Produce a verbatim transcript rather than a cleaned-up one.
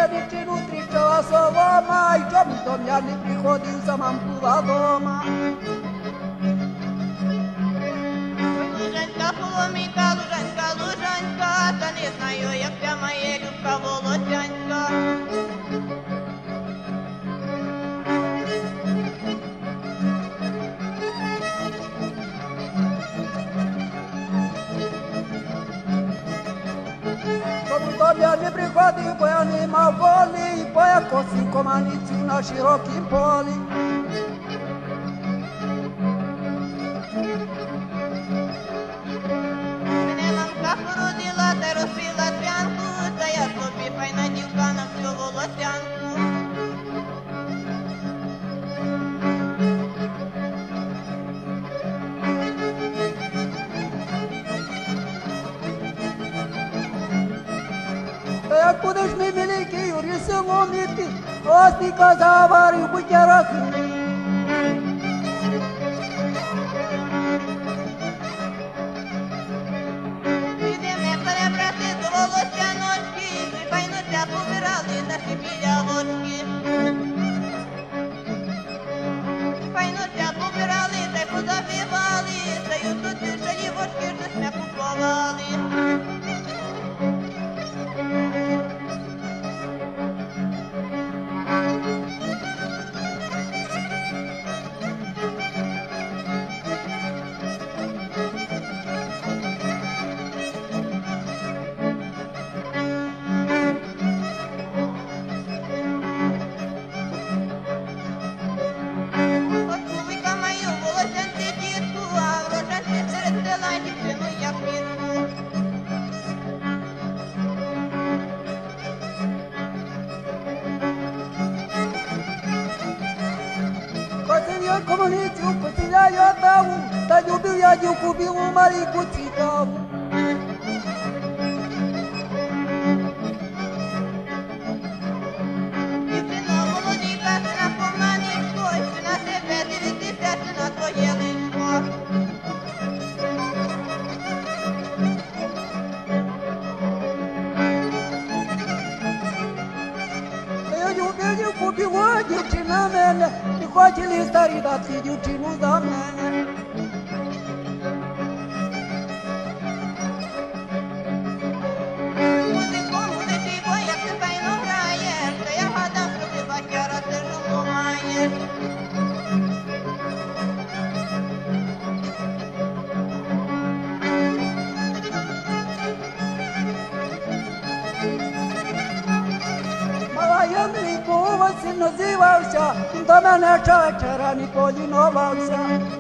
nici nu triceaua soloma, ai Ciom Tomiar ne prihodil să m-am pula doma. Лужанька, поломіка, лужанька, лужанька, та не знаю, як прямо є любка волосянька. Ciom Tomiar ne prihodil, bă ja ne mав волі, бо я коси команиці на широкім полі. Мене мамка породила, та розпила трянку, та я собі файна дівка на всю волосянку. Та як будеш мій великий, Юрій Силоміти, ось ти казаварив, будь я рахуй. Підемо перебрати до волосяночки, і файно ся побирали наші білявочки. Файно ся побирали, та й позабивали, та й тут шалівочки щось не купували. От кулика маю волосянці дітку, а в рожанці серед села дівчину я квітку. Хотів я комуницю, поціля я даву, та любив я дівку білу Марійку цікаву. Дівчино молодіка, ти на поманечко, чи на тебе дивитися, чи на твоє личко. Та я любив дівку білу, а дівчина мене, і хотіли старі дати дівчину за мене. Музико, музичко, як ти файно граєш, та я гадав, що ти бачара ти жовту маєш. Мала я Андрійко, Василь називався, він до мене чачера ніколи не новався.